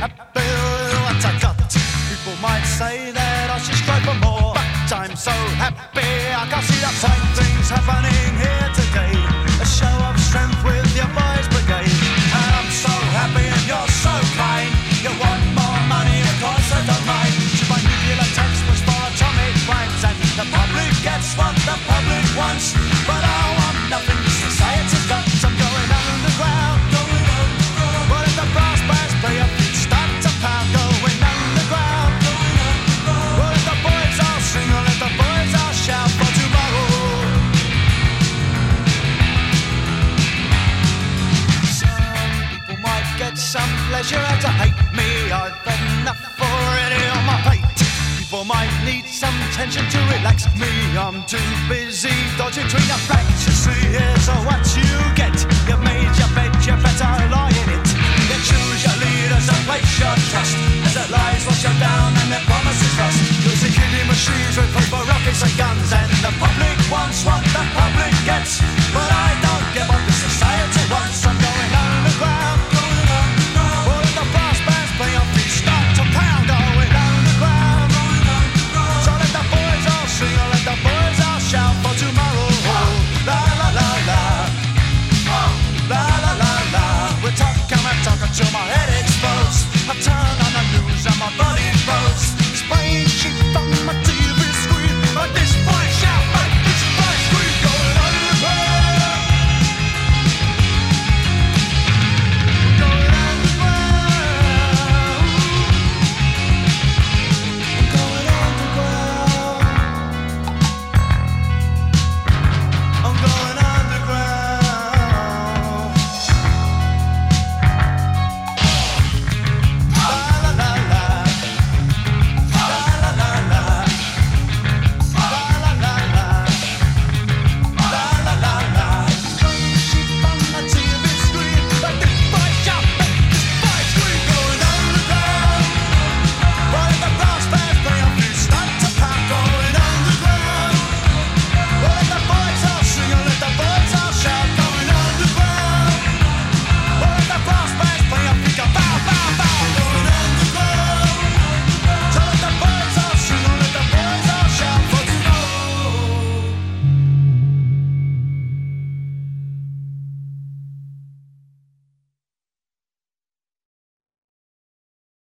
happy with what I got. People might say that I should strive for more, but I'm so happy I can see the fine things happening here today. A show of strength with your boys brigade. And I'm so happy and you're so kind. You want more money, of course I don't mind. Should my nuclear text was for atomic rhymes, and the public gets what the public wants. But I want nothing society's got. I'm going underground, But if the brass bands play your feet start to pound, going underground, Well, if the boys all sing or let the boys all shout for tomorrow. Some people might get some pleasure out to hate me. I've had enough already on my plate. People might need some tension to relax me. I'm too busy dodging between the facts. You see, here's what you get. You made your bed, you better lie in it. You choose your leaders and place your trust. As their lies wash you down and their promises